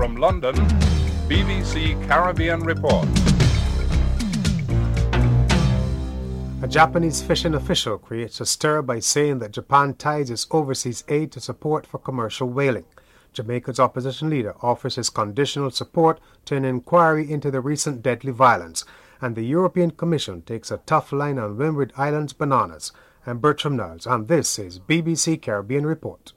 From London, BBC Caribbean Report. A Japanese fishing official creates a stir by saying that Japan ties its overseas aid to support for commercial whaling. Jamaica's opposition leader offers his conditional support to an inquiry into the recent deadly violence, and the European Commission takes a tough line on Windward Island's bananas. I'm Bertram Niles, and this is BBC Caribbean Report.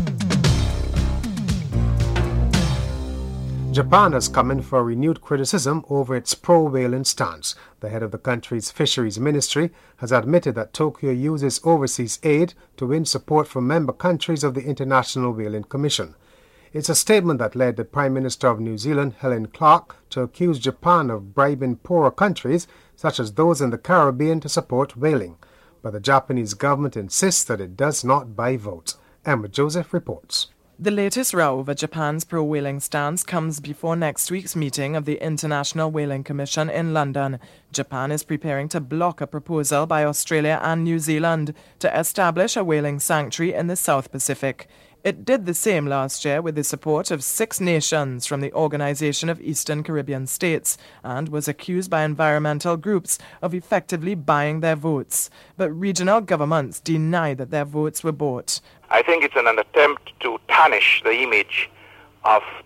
Japan has come in for renewed criticism over its pro-whaling stance. The head of the country's fisheries ministry has admitted that Tokyo uses overseas aid to win support from member countries of the International Whaling Commission. It's a statement that led the Prime Minister of New Zealand, Helen Clark, to accuse Japan of bribing poorer countries, such as those in the Caribbean, to support whaling. But the Japanese government insists that it does not buy votes. Emma Joseph reports. The latest row over Japan's pro-whaling stance comes before next week's meeting of the International Whaling Commission in London. Japan is preparing to block a proposal by Australia and New Zealand to establish a whaling sanctuary in the South Pacific. It did the same last year with the support of 6 nations from the Organization of Eastern Caribbean States and was accused by environmental groups of effectively buying their votes. But regional governments deny that their votes were bought. I think it's an attempt to tarnish the image of